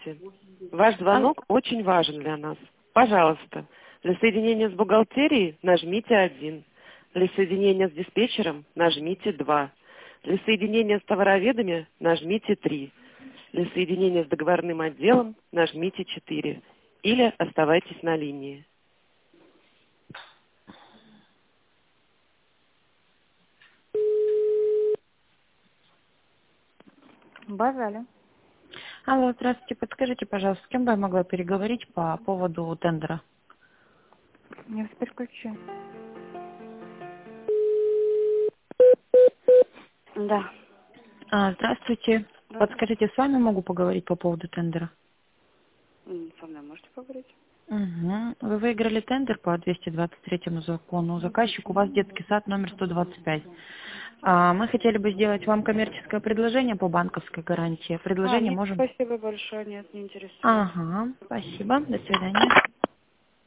Ваш звонок очень важен для нас. Пожалуйста, для соединения с бухгалтерией нажмите 1. Для соединения с диспетчером нажмите 2. Для соединения с товароведами нажмите 3. Для соединения с договорным отделом нажмите 4. Или оставайтесь на линии. Базали. Алло, здравствуйте. Подскажите, пожалуйста, с кем бы я могла переговорить по поводу тендера? Не переключи. Да. Здравствуйте. Да. Подскажите, с вами могу поговорить по поводу тендера? Со мной можете поговорить? Угу. Вы выиграли тендер по 223 закону. Заказчик у вас детский сад номер 125. Мы хотели бы сделать вам коммерческое предложение по банковской гарантии. Предложение Нет, можем... спасибо большое, нет, не интересует. Ага, спасибо. До свидания.